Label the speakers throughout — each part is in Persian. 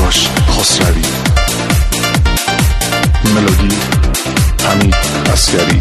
Speaker 1: سیاوش خسروی. ملودی حمید عسکری.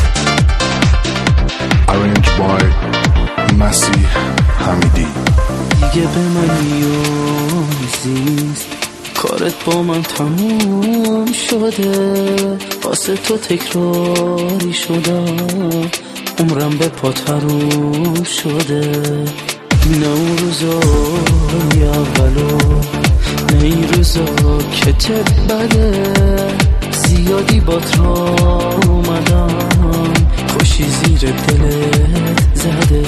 Speaker 1: Arranged by مسیح حمیدی.
Speaker 2: دیگه به من نیازیست، کارت با من تموم شده، واسه تو تکراری شدم، عمرم به پا تروم شده. نه اون روزای اولو، نه این روزا که تب بده، زیادی بات را اومدم، خوشی زیر دلت زده.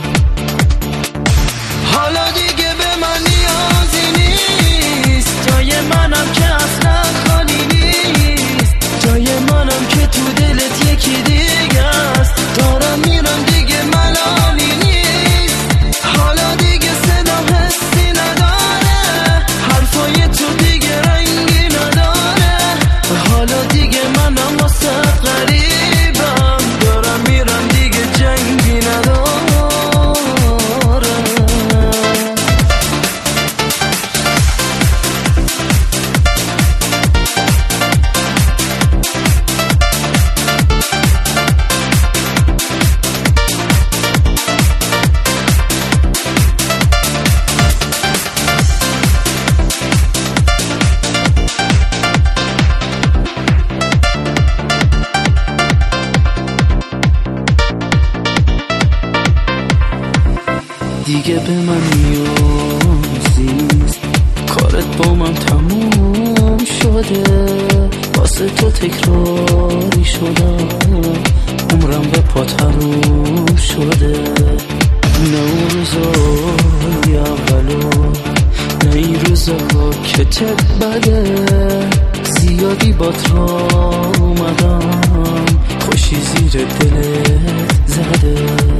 Speaker 2: حالا دیگه به من نیازی نیست، جای منم که اصلا خالی نیست، جای منم که تو دلت یکی دیگه است. دارم میرم دیگه ملالی نیست، حالا دیگه صدام حسی نداره، حرفای تو دیگه رنگی نداره. حالا دیگه منم واسه غریبم، دارم میرم دیگه جنگی نداره. دیگه به من نیازیست، کارت با من تموم شده، واسه تو تکراری شدم، عمرم به پا تروم شده. نه اون روزای اولو، نه این روزا که تب بده، زیادی بات را اومدم، خوشی زیر دلت زده.